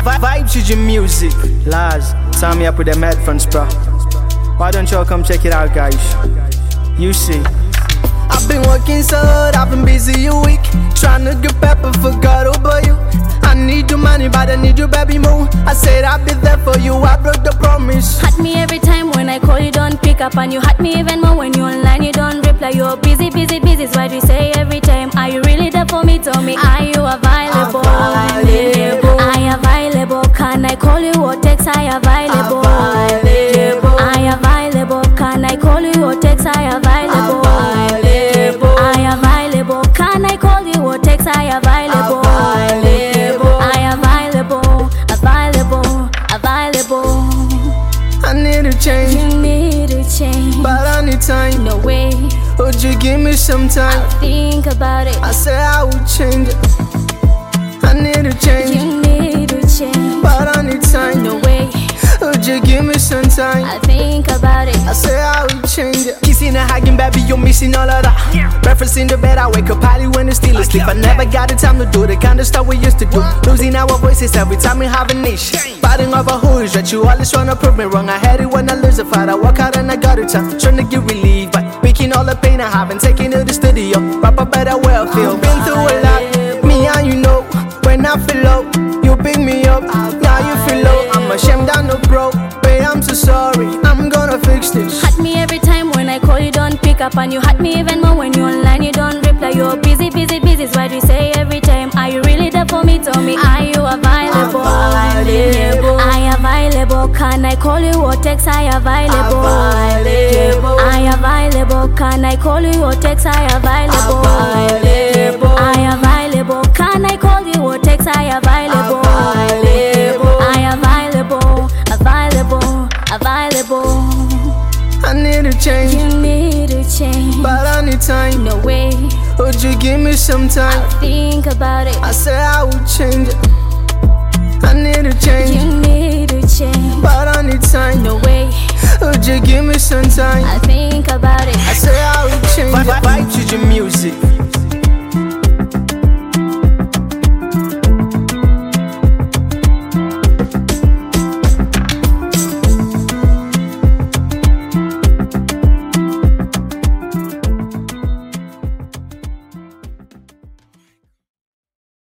Vibe to your music. Laz, sign me up with them headphones, bro. Why don't y'all come check it out, guys? You see. I've been working so hard, I've been busy a week, trying to get pepper for God over you. I need your money, but I need your baby more. I said I'll be there for you, I broke the promise. Hurt me every time when I call you don't pick up, and you hurt me even more when you online you don't reply. You're busy, busy, busy is what you say every time. Are you really there for me? Tell me, are you available? I available. Can I call you or text? I available. I available. Can I call you or text? I available. I available. Can I call you or text? I available. I available. Available. I need a change. You need a change, but I need time. No way. Would you give me some time? I'll think about it. I said I would change it. I need a change. You need a change, but I need time. No way. Would you give me some time? I'll think about it. I say I would change it. Kissing and hugging, baby, you're missing all of that. Breakfast in the bed, I wake up early when it's still asleep. I never got the time to do the kind of stuff we used to do. Losing our voices every time we have an issue. Fighting over who is right, you always trying to prove me wrong. I had it when I lose a fight, I work hard and I got it time. Trying to get relief, but picking all the pain I have and taking to the studio. Rap a better way I feel. Been through a lot, me and you know. When I feel low, you pick me up. Now you feel low, I'm ashamed I no broke. Babe, I'm so sorry, I'm gonna fix this. Hurt me every time when I call you don't pick up, and you hurt me even more when you online you don't reply. You're busy, busy, busy is what you say every time. Are you really there for me? Tell me, are you available? I available. Can I call you or text? I available. I available. Can I call you or text? I available. I available. Can I call you or text? I available. I available. Available. I need a change. You need a change, but I need time. No way. Would you give me some time? I'll think about it. I said I would change it. I need a change. You need a change, but I need time. No way. Would you give me some time? I'll think about it. I said I would change it.